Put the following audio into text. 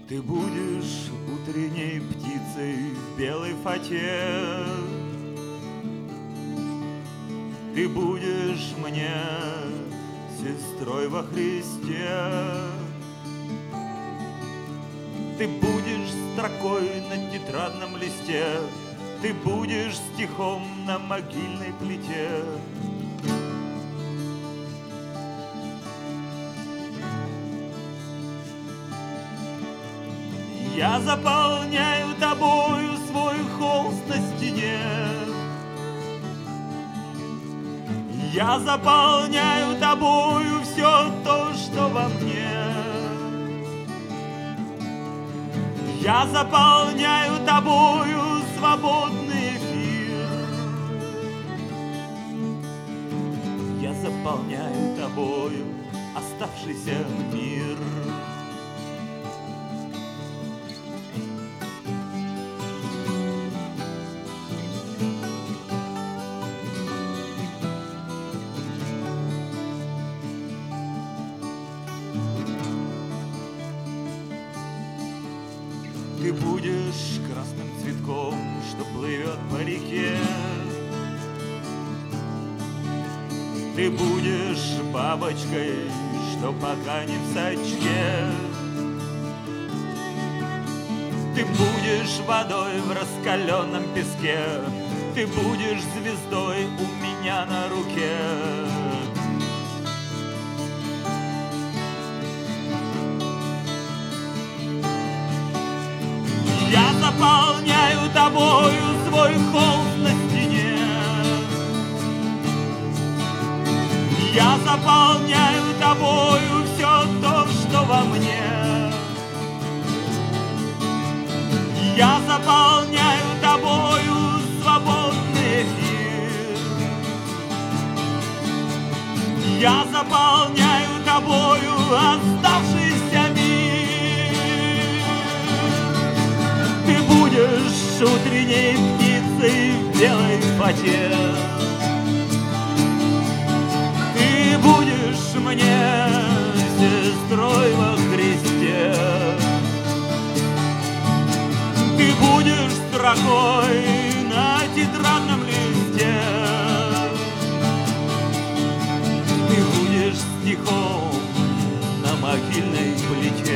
Ты будешь утренней птицей в белой фате. Ты будешь мне сестрой во Христе. Ты будешь строкой на тетрадном листе. Ты будешь стихом на могильной плите. Я заполняю тобою свой холст на стене. Я заполняю тобою все то, что во мне. Я заполняю тобою свободный эфир. Я заполняю тобою оставшийся мир. Ты будешь красным цветком, что плывет по реке. Ты будешь бабочкой, что пока не в сачке. Ты будешь водой в раскаленном песке. Ты будешь звездой у меня на руке. Я заполняю тобою свой холст на стене. Я заполняю тобою все то, что во мне. Я заполняю тобою свободный эфир. Я заполняю тобою оставшийся мир. Ты будешь утренней птицей в белой фате. Ты будешь мне сестрой во Христе. Ты будешь строкой на тетрадном листе. Ты будешь стихом на могильной плите.